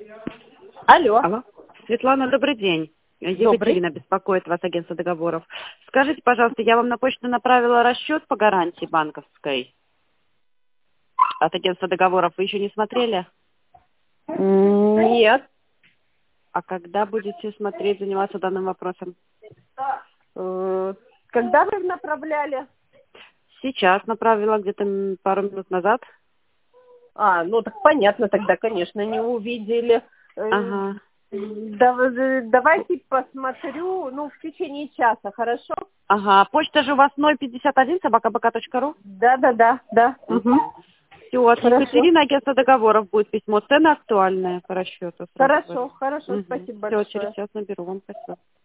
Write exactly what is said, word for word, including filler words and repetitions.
Алло. Алло. Светлана, добрый день. Добрый. Екатерина беспокоит вас, агентство договоров. Скажите, пожалуйста, я вам на почту направила расчет по гарантии банковской от агентства договоров. Вы еще не смотрели? Нет. А когда будете смотреть, заниматься данным вопросом? Э, Когда вы направляли? Сейчас направила, где-то м, пару минут назад. А, ну так понятно, тогда, конечно, не увидели. Э, Ага. да- Давайте посмотрю, ну, в течение часа, хорошо? Ага. Почта же у вас ноль пятьдесят один собака бэ ка точка ру. Да, да, да, да. Угу. Все, от Хорошо. Екатерины, агентство договоров будет письмо. Цены актуальные по расчету. Хорошо, хорошо, спасибо Все, через большое. час наберу вам. Спасибо.